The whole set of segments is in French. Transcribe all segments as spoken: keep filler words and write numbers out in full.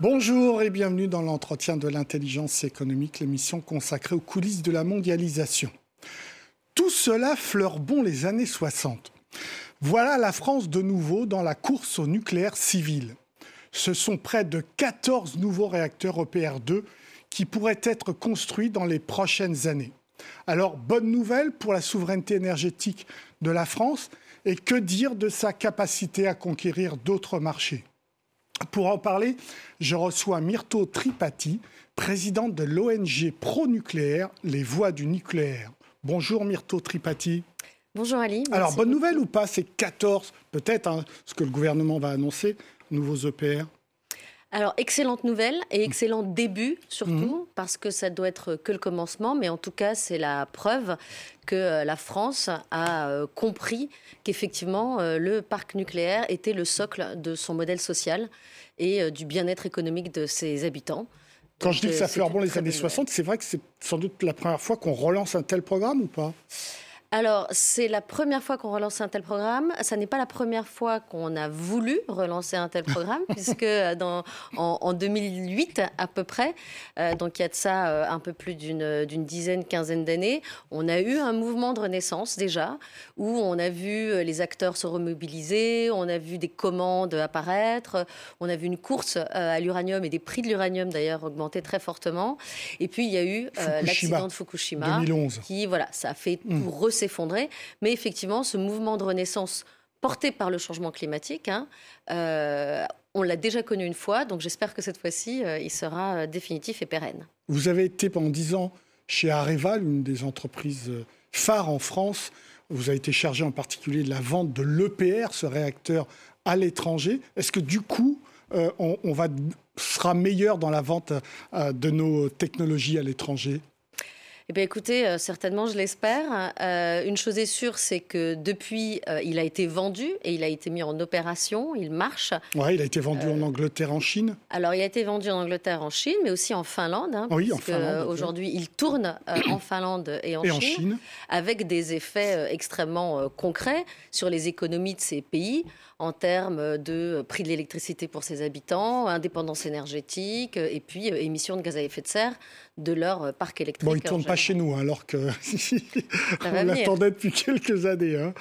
Bonjour et bienvenue dans l'entretien de l'intelligence économique, l'émission consacrée aux coulisses de la mondialisation. Tout cela fleure bon les années soixante. Voilà la France de nouveau dans la course au nucléaire civil. Ce sont près de quatorze nouveaux réacteurs E P R deux qui pourraient être construits dans les prochaines années. Alors, bonne nouvelle pour la souveraineté énergétique de la France, et que dire de sa capacité à conquérir d'autres marchés ? Pour en parler, je reçois Myrto Tripathi, présidente de l'O N G pro-nucléaire, Les Voix du nucléaire. Bonjour Myrto Tripathi. Bonjour Ali. Alors, bonne beaucoup. nouvelle ou pas, c'est quatorze, peut-être, hein, ce que le gouvernement va annoncer, nouveaux E P R. Alors, excellente nouvelle et excellent début, surtout, mmh. parce que ça doit être que le commencement, mais en tout cas, c'est la preuve que la France a euh, compris qu'effectivement, euh, le parc nucléaire était le socle de son modèle social et euh, du bien-être économique de ses habitants. Quand Donc, je dis que ça fleure bon les années soixante, nouvelle. C'est vrai que c'est sans doute la première fois qu'on relance un tel programme ou pas ? Alors, c'est la première fois qu'on relance un tel programme. Ça n'est pas la première fois qu'on a voulu relancer un tel programme, puisque dans, en, en deux mille huit, à peu près, euh, donc il y a de ça euh, un peu plus d'une, d'une dizaine, quinzaine d'années, on a eu un mouvement de renaissance déjà, où on a vu les acteurs se remobiliser, on a vu des commandes apparaître, on a vu une course euh, à l'uranium et des prix de l'uranium d'ailleurs augmenter très fortement. Et puis il y a eu euh, l'accident de Fukushima, deux mille onze. Qui, voilà, ça a fait tout mmh. resserrer. S'effondrer. Mais effectivement, ce mouvement de renaissance porté par le changement climatique, hein, euh, on l'a déjà connu une fois, donc j'espère que cette fois-ci, euh, il sera euh, définitif et pérenne. Vous avez été pendant dix ans chez Areva, une des entreprises phares en France. Vous avez été chargé en particulier de la vente de l'E P R, ce réacteur, à l'étranger. Est-ce que du coup, euh, on, on va, sera meilleur dans la vente euh, de nos technologies à l'étranger ? Eh bien, écoutez, euh, certainement, je l'espère. Euh, une chose est sûre, c'est que depuis, euh, il a été vendu et il a été mis en opération. Il marche. Oui, il a été vendu euh, en Angleterre, en Chine. Alors, il a été vendu en Angleterre, en Chine, mais aussi en Finlande. Hein, oui, en Finlande. Aujourd'hui, il tourne euh, en Finlande et en, et Chine, en Chine, avec des effets euh, extrêmement euh, concrets sur les économies de ces pays, en termes de prix de l'électricité pour ses habitants, indépendance énergétique, et puis euh, émissions de gaz à effet de serre de leur euh, parc électrique. Bon, il ne tourne pas chez nous, hein, alors que on l'attendait depuis quelques années. Hein.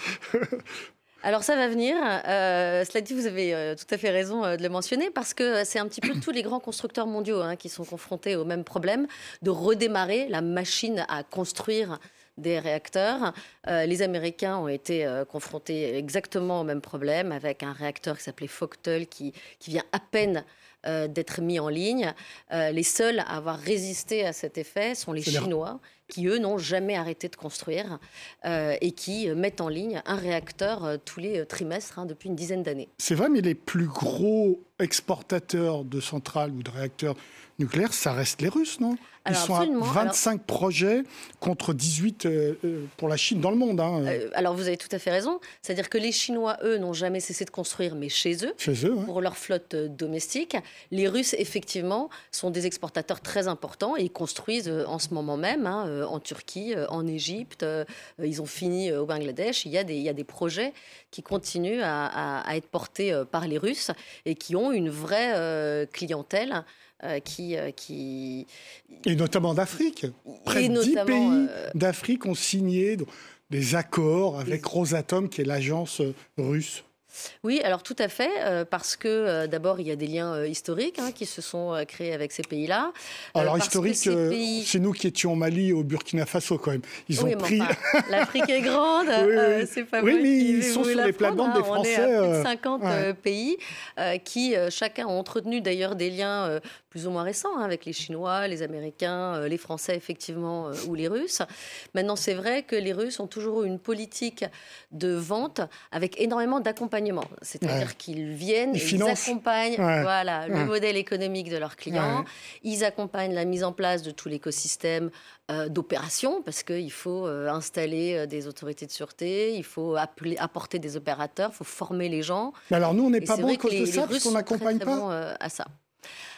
Alors ça va venir. Euh, cela dit, vous avez euh, tout à fait raison euh, de le mentionner, parce que c'est un petit peu tous les grands constructeurs mondiaux hein, qui sont confrontés au même problème de redémarrer la machine à construire des réacteurs. Euh, les Américains ont été euh, confrontés exactement au même problème, avec un réacteur qui s'appelait Vogtle qui, qui vient à peine euh, d'être mis en ligne. Euh, les seuls à avoir résisté à cet effet sont les C'est-à-dire... Chinois, qui, eux, n'ont jamais arrêté de construire euh, et qui euh, mettent en ligne un réacteur euh, tous les euh, trimestres hein, depuis une dizaine d'années. C'est vrai, mais les plus gros exportateurs de centrales ou de réacteurs nucléaires, ça reste les Russes, non ? Ils alors, sont à vingt-cinq alors... projets contre dix-huit euh, pour la Chine dans le monde. Hein. Euh, alors, vous avez tout à fait raison. C'est-à-dire que les Chinois, eux, n'ont jamais cessé de construire, mais chez eux, chez eux ouais. pour leur flotte euh, domestique. Les Russes, effectivement, sont des exportateurs très importants et ils construisent euh, en ce moment même, hein, euh, en Turquie, euh, en Égypte. Euh, ils ont fini euh, au Bangladesh. Il y a des, il y a des projets qui continuent à, à, à être portés euh, par les Russes et qui ont une vraie euh, clientèle. Euh, qui, euh, qui... Et notamment d'Afrique. Près de dix pays euh... d'Afrique ont signé des accords avec Rosatom, qui est l'agence russe. Oui, alors tout à fait, euh, parce que euh, d'abord, il y a des liens euh, historiques hein, qui se sont euh, créés avec ces pays-là. Euh, alors historique, pays... c'est nous qui étions au Mali, au Burkina Faso quand même. Ils oui, ont pris... Enfin, l'Afrique est grande, oui, oui. Euh, c'est pas oui, moi mais qui ils sont sur les plates-bandes hein, des Français. On est à plus de cinquante euh... ouais. pays euh, qui, euh, chacun, ont entretenu d'ailleurs des liens euh, plus ou moins récents hein, avec les Chinois, les Américains, euh, les Français, effectivement, euh, ou les Russes. Maintenant, c'est vrai que les Russes ont toujours eu une politique de vente avec énormément d'accompagnement. C'est-à-dire ouais. qu'ils viennent, ils, et ils accompagnent ouais. voilà, ouais. le modèle économique de leurs clients. Ouais. Ils accompagnent la mise en place de tout l'écosystème euh, d'opération, parce qu'il faut euh, installer euh, des autorités de sûreté, il faut appeler, apporter des opérateurs, il faut former les gens. Mais alors nous, on n'est et pas bon à cause de ça, les parce qu'on n'accompagne pas bon, euh, à ça.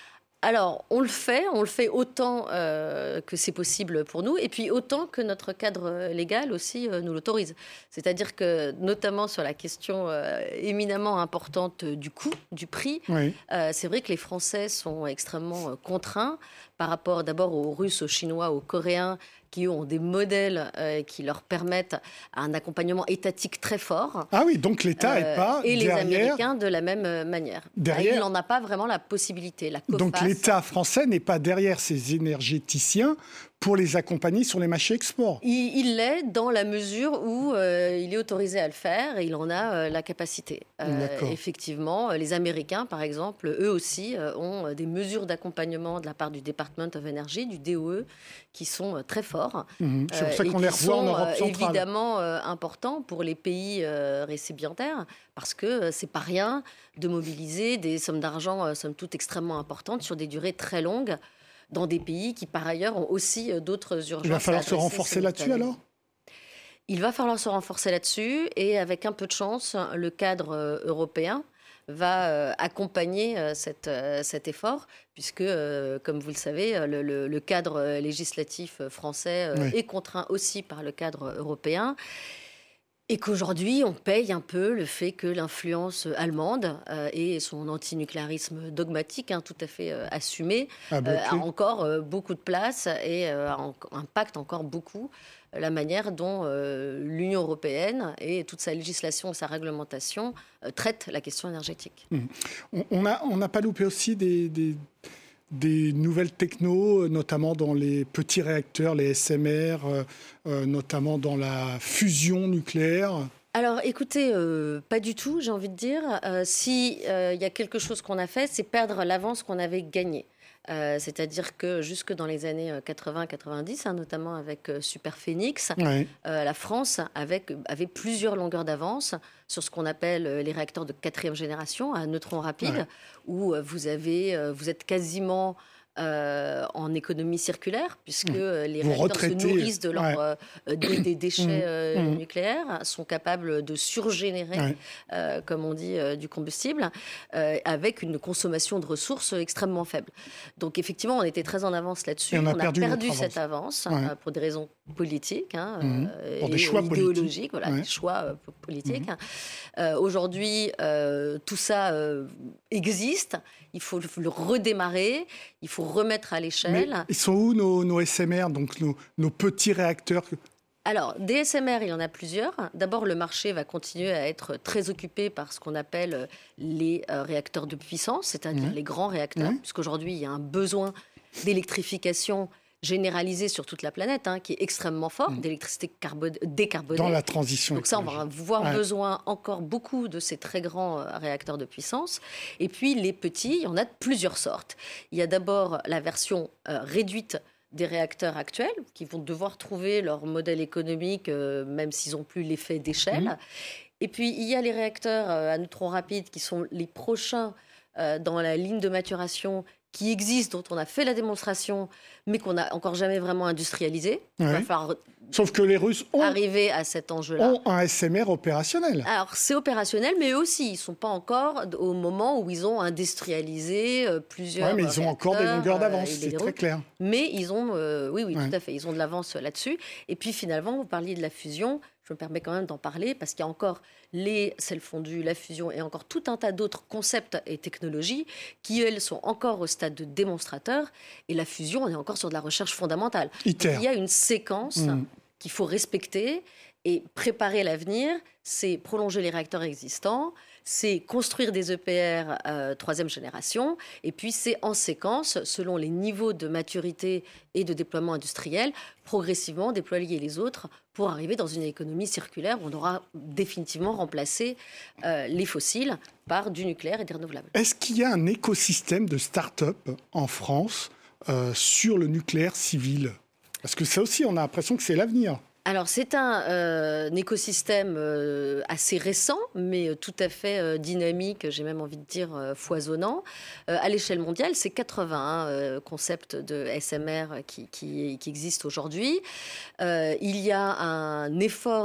Alors, on le fait, on le fait autant euh, que c'est possible pour nous, et puis autant que notre cadre légal aussi euh, nous l'autorise. C'est-à-dire que, notamment sur la question euh, éminemment importante du coût, du prix, oui. euh, c'est vrai que les Français sont extrêmement euh, contraints par rapport d'abord aux Russes, aux Chinois, aux Coréens, qui ont des modèles euh, qui leur permettent un accompagnement étatique très fort. Ah oui, donc l'État n'est euh, pas et derrière... Et les Américains de la même manière. Derrière... Il n'en a pas vraiment la possibilité. La COFAS... Donc l'État français n'est pas derrière ces énergéticiens pour les accompagner sur les marchés export. Il, il l'est dans la mesure où euh, il est autorisé à le faire et il en a euh, la capacité. Euh, effectivement, les Américains, par exemple, eux aussi euh, ont des mesures d'accompagnement de la part du Department of Energy, du D O E, qui sont euh, très forts. Mmh, c'est pour ça qu'on les revoit en Europe centrale. Évidemment euh, importants pour les pays euh, récipiendaires, parce que euh, c'est pas rien de mobiliser des sommes d'argent, euh, somme toute, extrêmement importantes sur des durées très longues, dans des pays qui, par ailleurs, ont aussi d'autres urgences. Il va falloir se renforcer là-dessus, alors ? Il va falloir se renforcer là-dessus, et avec un peu de chance, le cadre européen va accompagner cette, cet effort, puisque, comme vous le savez, le, le, le cadre législatif français oui. est contraint aussi par le cadre européen. Et qu'aujourd'hui, on paye un peu le fait que l'influence allemande euh, et son antinucléarisme dogmatique, hein, tout à fait euh, assumé, euh, a encore euh, beaucoup de place et euh, impacte encore beaucoup la manière dont euh, l'Union européenne et toute sa législation et sa réglementation euh, traitent la question énergétique. Mmh. On n'a on n'a pas loupé aussi des... des... des nouvelles technos, notamment dans les petits réacteurs, les S M R, euh, euh, notamment dans la fusion nucléaire. Alors, écoutez, euh, pas du tout, j'ai envie de dire. Euh, si euh, y a quelque chose qu'on a fait, c'est perdre l'avance qu'on avait gagnée. Euh, c'est-à-dire que jusque dans les années quatre-vingts quatre-vingt-dix, hein, notamment avec euh, Superphénix, ouais. euh, la France avait, avait plusieurs longueurs d'avance sur ce qu'on appelle euh, les réacteurs de quatrième génération à neutrons rapides, ouais. où euh, vous, avez, euh, vous êtes quasiment... Euh, en économie circulaire, puisque euh, les Vous réacteurs retraitez. se nourrissent de leur, ouais. euh, des, des déchets euh, mmh. nucléaires, sont capables de surgénérer, ouais. euh, comme on dit, euh, du combustible, euh, avec une consommation de ressources extrêmement faible. Donc effectivement, on était très en avance là-dessus. Et on a on perdu, a perdu avance. cette avance ouais. euh, pour des raisons politiques, hein, mmh. euh, pour des et choix idéologiques, politiques. voilà, ouais. des choix euh, politiques. mmh. Euh, aujourd'hui, euh, tout ça euh, existe. Il faut le redémarrer, il faut remettre à l'échelle. Mais ils sont où nos, nos S M R, donc nos, nos petits réacteurs ? Alors, des S M R, il y en a plusieurs. D'abord, le marché va continuer à être très occupé par ce qu'on appelle les euh, réacteurs de puissance, c'est-à-dire mmh. les grands réacteurs, mmh. puisqu'aujourd'hui, il y a un besoin d'électrification généralisé sur toute la planète, hein, qui est extrêmement fort, mmh. d'électricité carbo- décarbonée. Dans la transition Donc ça, on va avoir ouais. besoin encore beaucoup de ces très grands euh, réacteurs de puissance. Et puis, les petits, il y en a de plusieurs sortes. Il y a d'abord la version euh, réduite des réacteurs actuels, qui vont devoir trouver leur modèle économique, euh, même s'ils n'ont plus l'effet d'échelle. Mmh. Et puis, il y a les réacteurs euh, à neutrons rapides, qui sont les prochains euh, dans la ligne de maturation, qui existent, dont on a fait la démonstration, mais qu'on n'a encore jamais vraiment industrialisé. Ouais. Il va falloir Sauf que les Russes ont, arriver à cet enjeu-là. ont un S M R opérationnel. Alors, c'est opérationnel, mais eux aussi, ils ne sont pas encore au moment où ils ont industrialisé euh, plusieurs Oui, mais ils ont encore des longueurs d'avance, euh, c'est très clair. Mais ils ont, euh, oui, oui, ouais. tout à fait, ils ont de l'avance là-dessus. Et puis, finalement, vous parliez de la fusion. Je me permets quand même d'en parler parce qu'il y a encore les sels fondus, la fusion et encore tout un tas d'autres concepts et technologies qui, elles, sont encore au stade de démonstrateur. Et la fusion, on est encore sur de la recherche fondamentale. Donc, il y a une séquence mmh. qu'il faut respecter et préparer l'avenir. C'est prolonger les réacteurs existants, c'est construire des E P R euh, troisième génération, et puis c'est en séquence, selon les niveaux de maturité et de déploiement industriel, progressivement déployer les autres pour arriver dans une économie circulaire où on aura définitivement remplacé euh, les fossiles par du nucléaire et des renouvelables. Est-ce qu'il y a un écosystème de start-up en France euh, sur le nucléaire civil ? Parce que ça aussi, on a l'impression que c'est l'avenir. Alors, c'est un, euh, un écosystème euh, assez récent, mais tout à fait euh, dynamique, j'ai même envie de dire euh, foisonnant. Euh, à l'échelle mondiale, c'est quatre-vingts euh, concepts de S M R qui, qui, qui existent aujourd'hui. Euh, il y a un effort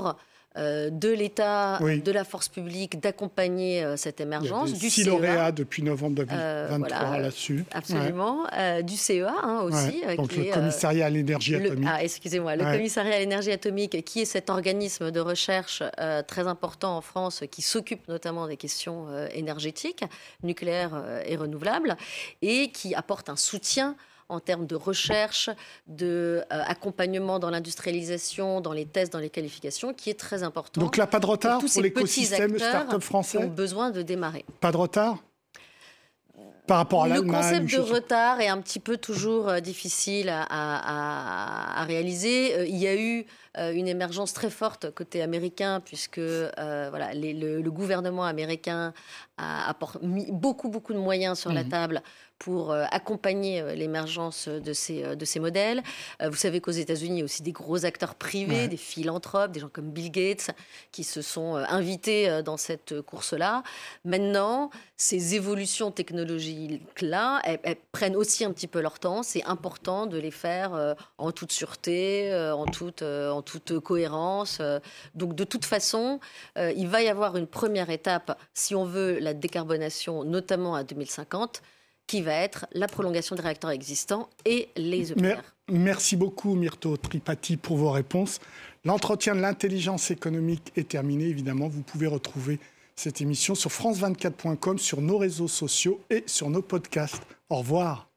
euh, de l'État, oui. de la force publique d'accompagner euh, cette émergence. Il y a du six C E A, lauréats depuis novembre deux mille vingt-trois euh, voilà, là-dessus. Absolument. Ouais. Euh, du C E A hein, aussi. Ouais. Donc qui le est, commissariat à l'énergie le, atomique. Ah, excusez-moi, le ouais. commissariat à l'énergie atomique, qui est cet organisme de recherche euh, très important en France, qui s'occupe notamment des questions euh, énergétiques, nucléaires euh, et renouvelables, et qui apporte un soutien en termes de recherche, d'accompagnement euh, dans l'industrialisation, dans les tests, dans les qualifications, qui est très important. Donc là, pas de retard pour, pour l'écosystème start-up français ? Qui ont besoin de démarrer. Pas de retard ? Par rapport à le l'Allemagne, concept de retard est un petit peu toujours euh, difficile à, à, à réaliser. Euh, il y a eu euh, une émergence très forte côté américain, puisque euh, voilà, les, le, le gouvernement américain a, a mis beaucoup, beaucoup de moyens sur mmh. la table pour euh, accompagner euh, l'émergence de ces, euh, de ces modèles. Euh, vous savez qu'aux États-Unis, il y a aussi des gros acteurs privés, ouais. des philanthropes, des gens comme Bill Gates, qui se sont euh, invités euh, dans cette course-là. Maintenant, ces évolutions technologiques-là, elles, elles prennent aussi un petit peu leur temps. C'est important de les faire euh, en toute sûreté, euh, en, toute, euh, en toute cohérence. Euh. Donc, de toute façon, euh, il va y avoir une première étape, si on veut la décarbonation, notamment à deux mille cinquante, qui va être la prolongation des réacteurs existants et les E P R. Merci beaucoup, Myrto Tripati, pour vos réponses. L'entretien de l'intelligence économique est terminé. Évidemment, vous pouvez retrouver cette émission sur france vingt-quatre point com, sur nos réseaux sociaux et sur nos podcasts. Au revoir.